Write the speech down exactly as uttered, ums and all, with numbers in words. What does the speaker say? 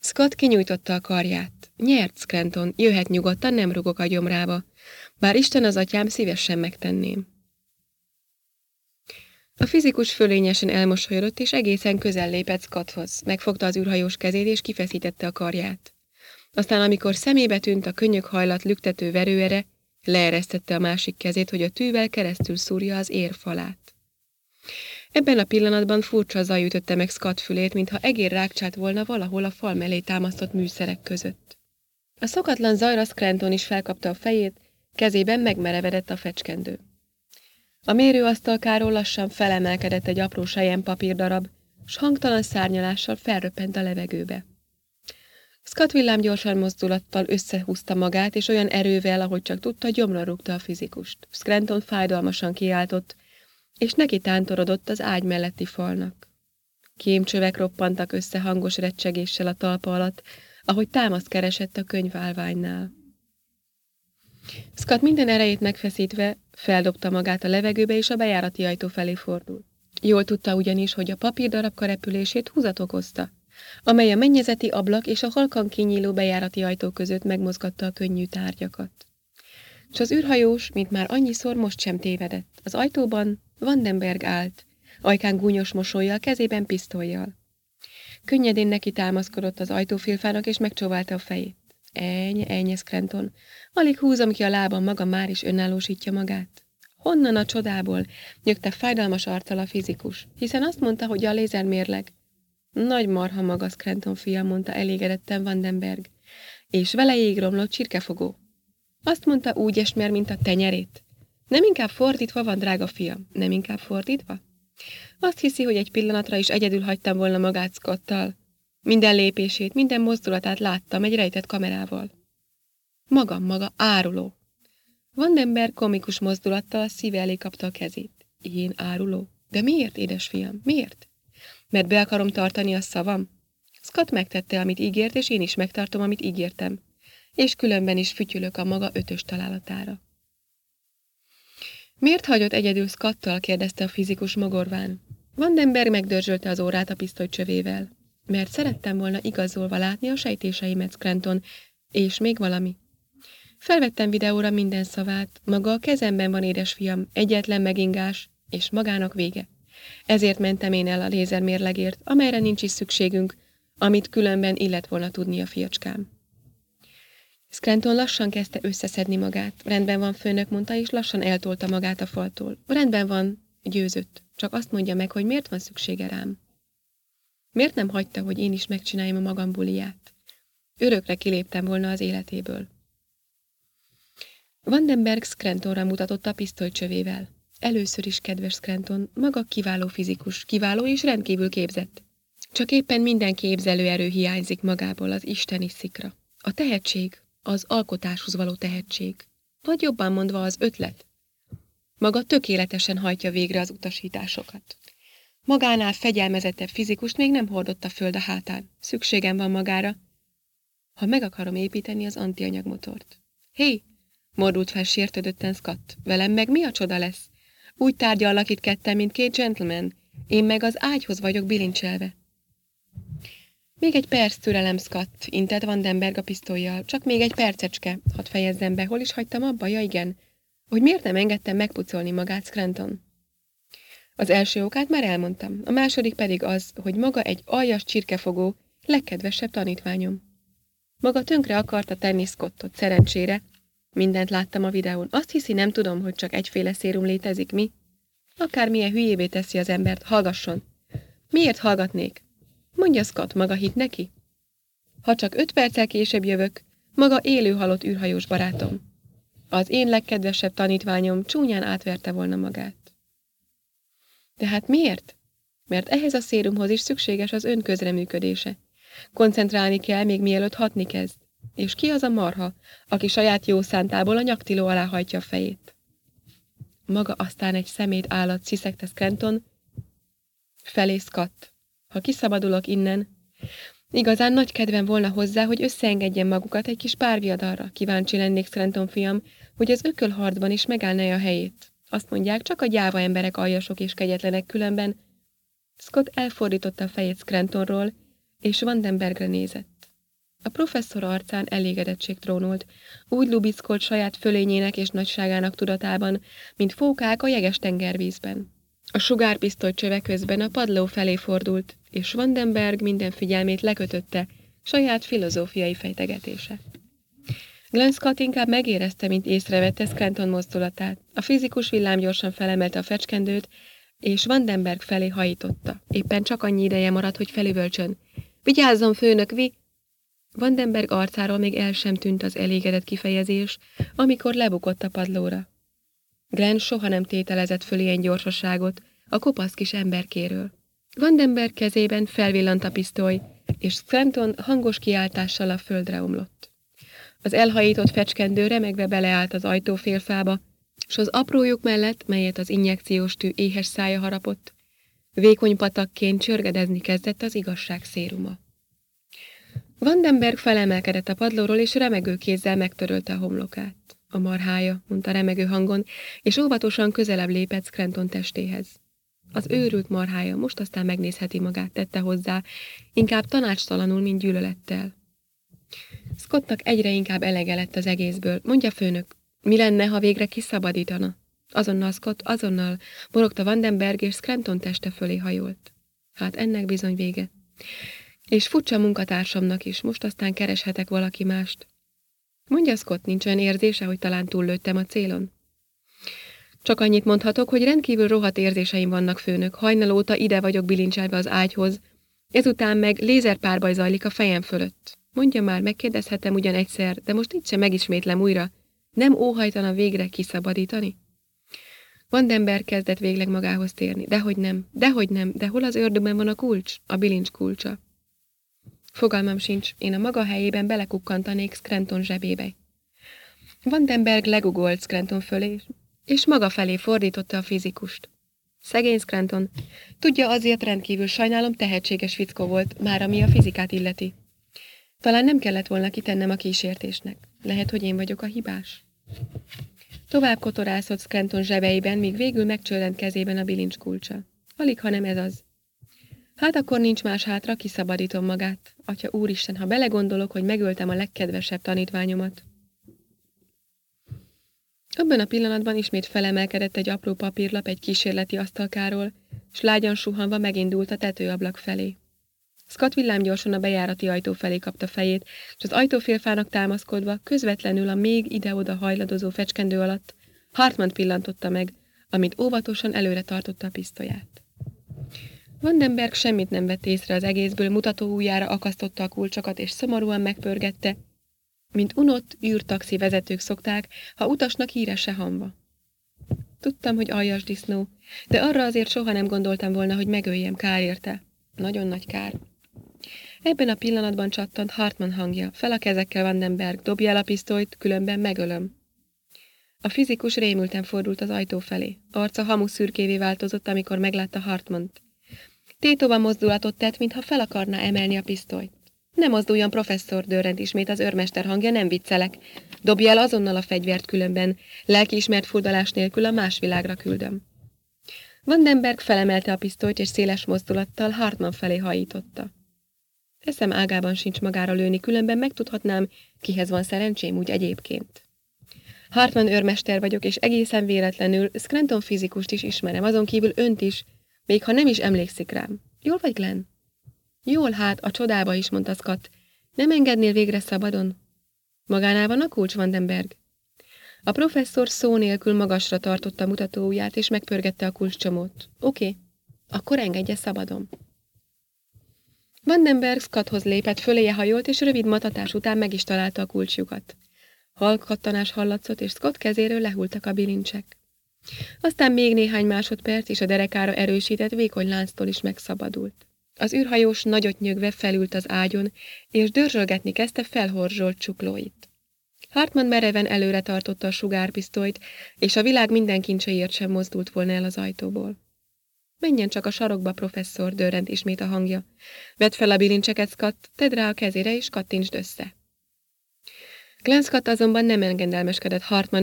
Scott kinyújtotta a karját. Nyert, Scranton, jöhet nyugodtan, nem rugok a gyomrába. Bár Isten az atyám, szívesen megtenném. A fizikus fölényesen elmosolyodott, és egészen közel lépett Scotthoz. Megfogta az űrhajós kezét, és kifeszítette a karját. Aztán, amikor szemébe tűnt a könnyök hajlat lüktető verőere, leeresztette a másik kezét, hogy a tűvel keresztül szúrja az ér falát. Ebben a pillanatban furcsa zaj ütötte meg Scott fülét, mintha egér rákcsált volna valahol a fal mellé támasztott műszerek között. A szokatlan zajra Scranton is felkapta a fejét, kezében megmerevedett a fecskendő. A mérőasztalkáról lassan felemelkedett egy apró selyempapírdarab, s hangtalan szárnyalással felröppent a levegőbe. Scott villámgyorsan mozdulattal összehúzta magát, és olyan erővel, ahogy csak tudta, gyomra rúgta a fizikust. Scranton fájdalmasan kiáltott, és neki tántorodott az ágy melletti falnak. Kémcsövek roppantak össze hangos recsegéssel a talpa alatt, ahogy támaszt keresett a könyválványnál. Scott minden erejét megfeszítve feldobta magát a levegőbe, és a bejárati ajtó felé fordult. Jól tudta ugyanis, hogy a papírdarabka repülését húzat okozta, amely a mennyezeti ablak és a halkan kinyíló bejárati ajtó között megmozgatta a könnyű tárgyakat. S az űrhajós, mint már annyiszor, most sem tévedett. Az ajtóban Vandenberg állt, ajkán gúnyos mosollyal, kezében pisztollyal. Könnyedén neki támaszkodott az ajtófélfának, és megcsóválta a fejét. Ennyi, ennyi, Scranton. Alig húzom ki a lábam, maga már is önállósítja magát. Honnan a csodából? Nyögte fájdalmas arccal a fizikus, hiszen azt mondta, hogy a lézermérleg. Nagy marha maga, Scranton fiam, mondta elégedetten Vandenberg, és vele jégromlott csirkefogó. Azt mondta úgy esmer, mint a tenyerét. Nem inkább fordítva van, drága fiam? Nem inkább fordítva? Azt hiszi, hogy egy pillanatra is egyedül hagytam volna magát Scottal. Minden lépését, minden mozdulatát láttam egy rejtett kamerával. Magam maga áruló. Vandenberg komikus mozdulattal a szíve elé kapta a kezét. Én áruló? De miért, édesfiam? Miért? Mert be akarom tartani a szavam? Scott megtette, amit ígért, és én is megtartom, amit ígértem. És különben is fütyülök a maga ötös találatára. Miért hagyott egyedül Scottal? Kérdezte a fizikus mogorván. Vandenberg megdörzsölte az órát a pisztolycsövével. Mert szerettem volna igazolva látni a sejtéseimet, Scranton, és még valami. Felvettem videóra minden szavát, maga a kezemben van, édesfiam, egyetlen megingás, és magának vége. Ezért mentem én el a lézermérlegért, amelyre nincs is szükségünk, amit különben illet volna tudni a fiacskám. Scranton lassan kezdte összeszedni magát. Rendben van, főnök, mondta, és lassan eltolta magát a faltól. Rendben van, győzött. Csak azt mondja meg, hogy miért van szüksége rám. Miért nem hagyta, hogy én is megcsináljam a magam buliját? Örökre kiléptem volna az életéből. Vandenberg Scrantonra mutatott a pisztolycsövével. Először is, kedves Scranton, maga kiváló fizikus, kiváló és rendkívül képzett. Csak éppen minden képzelőerő hiányzik magából, az isteni szikra. A tehetség, az alkotáshoz való tehetség. Vagy jobban mondva az ötlet. Maga tökéletesen hajtja végre az utasításokat. Magánál fegyelmezettebb fizikust még nem hordott a föld a hátán. Szükségem van magára, ha meg akarom építeni az antianyagmotort. Hé, mordult fel sértődötten Scott. Velem meg mi a csoda lesz? Úgy tárgyallak itt ketten, mint két gentleman. Én meg az ágyhoz vagyok bilincselve. Még egy perc, türelem, Scott, intett Vandenberg a pisztollyal. Csak még egy percecske, hadd fejezzem be. Hol is hagytam abba? Ja, igen. Hogy miért nem engedtem megpucolni magát, Scranton? Az első okát már elmondtam, a második pedig az, hogy maga egy aljas csirkefogó, legkedvesebb tanítványom. Maga tönkre akarta tenni Scottot, szerencsére. Mindent láttam a videón. Azt hiszi, nem tudom, hogy csak egyféle szérum létezik, mi? Akármilyen hülyévé teszi az embert, hallgasson. Miért hallgatnék? Mondja, Scott, maga hit neki? Ha csak öt perccel később jövök, maga élő halott űrhajós barátom. Az én legkedvesebb tanítványom csúnyán átverte volna magát. De hát miért? Mert ehhez a szérumhoz is szükséges az ön közreműködése. Koncentrálni kell, még mielőtt hatni kezd. És ki az a marha, aki saját jó szántából a nyaktiló alá hajtja a fejét? Maga aztán egy szemét állat, sziszegte Scranton, felé Scott. Ha kiszabadulok innen, igazán nagy kedvem volna hozzá, hogy összeengedjen magukat egy kis párviadalra. Kíváncsi lennék, Scranton fiam, hogy az ökölharcban is megállná a helyét. Azt mondják, csak a gyáva emberek aljasok és kegyetlenek, különben. Scott elfordította a fejét Scrantonról, és Vandenbergre nézett. A professzor arcán elégedettség trónolt, úgy lubickolt saját fölényének és nagyságának tudatában, mint fókák a jeges tengervízben. A sugárpisztoly csöve közben a padló felé fordult, és Vandenberg minden figyelmét lekötötte saját filozófiai fejtegetése. Glenn Scott inkább megérezte, mint észrevette Scranton mozdulatát. A fizikus villám gyorsan felemelte a fecskendőt, és Vandenberg felé hajította. Éppen csak annyi ideje maradt, hogy felüvölcsön. Vigyázzon, főnök, vi! Vandenberg arcáról még el sem tűnt az elégedett kifejezés, amikor lebukott a padlóra. Glenn soha nem tételezett föl ilyen gyorsaságot a kopasz kis emberkéről. Vandenberg kezében felvillant a pisztoly, és Scranton hangos kiáltással a földre omlott. Az elhajított fecskendő remegve beleállt az ajtófélfába, s az apró lyuk mellett, melyet az injekciós tű éhes szája harapott, vékony patakként csörgedezni kezdett az igazság széruma. Vandenberg felemelkedett a padlóról, és remegő kézzel megtörölte a homlokát. A marhája, mondta remegő hangon, és óvatosan közelebb lépett Scranton testéhez. Az őrült marhája most aztán megnézheti magát, tette hozzá, inkább tanácstalanul, mint gyűlölettel. Scottnak egyre inkább elege lett az egészből. Mondja, főnök, mi lenne, ha végre kiszabadítana? Azonnal Scott, azonnal morogta Vandenberg, és Scranton teste fölé hajolt. Hát ennek bizony vége. És furcsa munkatársamnak is, most aztán kereshetek valaki mást. Mondja, Scott, nincs olyan érzése, hogy talán túllőttem a célon? Csak annyit mondhatok, hogy rendkívül rohadt érzéseim vannak, főnök. Hajnal óta ide vagyok bilincselve az ágyhoz, ezután meg lézerpárbaj zajlik a fejem fölött. Mondja már, megkérdezhetem ugyan egyszer, de most itt sem megismétlem újra. Nem óhajtana végre kiszabadítani? Vandenberg kezdett végleg magához térni. Dehogy nem, dehogy nem, de hol az ördögben van a kulcs? A bilincs kulcsa. Fogalmam sincs, én a maga helyében belekukkantanék Scranton zsebébe. Vandenberg legugolt Scranton fölé, és maga felé fordította a fizikust. Szegény Scranton, tudja, azért rendkívül sajnálom, tehetséges fickó volt, már ami a fizikát illeti. Talán nem kellett volna kitennem a kísértésnek. Lehet, hogy én vagyok a hibás. Tovább kotorászott Scranton zsebeiben, míg végül megcsöllent kezében a bilincs kulcsa. Alig, ha nem ez az. Hát akkor nincs más hátra, kiszabadítom magát. Atya úristen, ha belegondolok, hogy megöltem a legkedvesebb tanítványomat. Abban a pillanatban ismét felemelkedett egy apró papírlap egy kísérleti asztalkáról, s lágyan suhanva megindult a tetőablak felé. Scott villámgyorsan a bejárati ajtó felé kapta fejét, és az ajtófélfának támaszkodva, közvetlenül a még ide-oda hajladozó fecskendő alatt Hartmant pillantotta meg, amint óvatosan előre tartotta a pisztolyát. Vandenberg semmit nem vett észre az egészből, mutató ujjára akasztotta a kulcsokat, és szomorúan megpörgette, mint unott űrtaxi vezetők szokták, ha utasnak híre se hamva. Tudtam, hogy aljas disznó, de arra azért soha nem gondoltam volna, hogy megöljem, kár érte. Nagyon nagy kár. Ebben a pillanatban csattant Hartman hangja. Fel a kezekkel, Vandenberg, dobja el a pisztolyt, különben megölöm. A fizikus rémülten fordult az ajtó felé. Arca hamu szürkévé változott, amikor meglátta Hartmant. Tétova mozdulatot tett, mintha fel akarná emelni a pisztolyt. Ne mozduljon, professzor, dörrent ismét az őrmester hangja, nem viccelek. Dobja el azonnal a fegyvert, különben lelkiismert furdalás nélkül a más világra küldöm. Vandenberg felemelte a pisztolyt, és széles mozdulattal Hartman felé hajította. Eszem ágában sincs magára lőni, különben megtudhatnám, kihez van szerencsém úgy egyébként. Hartman őrmester vagyok, és egészen véletlenül Scranton fizikust is ismerem, azon kívül önt is, még ha nem is emlékszik rám. Jól vagy, Glenn? Jól, hát, a csodába is, mondta Scott. Nem engednél végre szabadon? Magánál van a kulcs, Vandenberg? A professzor szó nélkül magasra tartotta mutatóujját, és megpörgette a kulcscsomót. Oké, okay. Akkor engedje szabadon. Vandenberg Scotthoz lépett, föléje hajolt, és rövid matatás után meg is találta a kulcsjukat. Halk kattanás hallatszott, és Scott kezéről lehultak a bilincsek. Aztán még néhány másodperc, és a derekára erősített vékony lánctól is megszabadult. Az űrhajós nagyot nyögve felült az ágyon, és dörzsölgetni kezdte felhorzsolt csuklóit. Hartman mereven előre tartotta a sugárpisztolyt, és a világ minden kincséért sem mozdult volna el az ajtóból. Menjen csak a sarokba, professzor, dörrent ismét a hangja. Vedd fel a bilincseket, Scott, tedd rá a kezére, és kattintsd össze. Glenn Scott azonban nem engedelmeskedett Hartman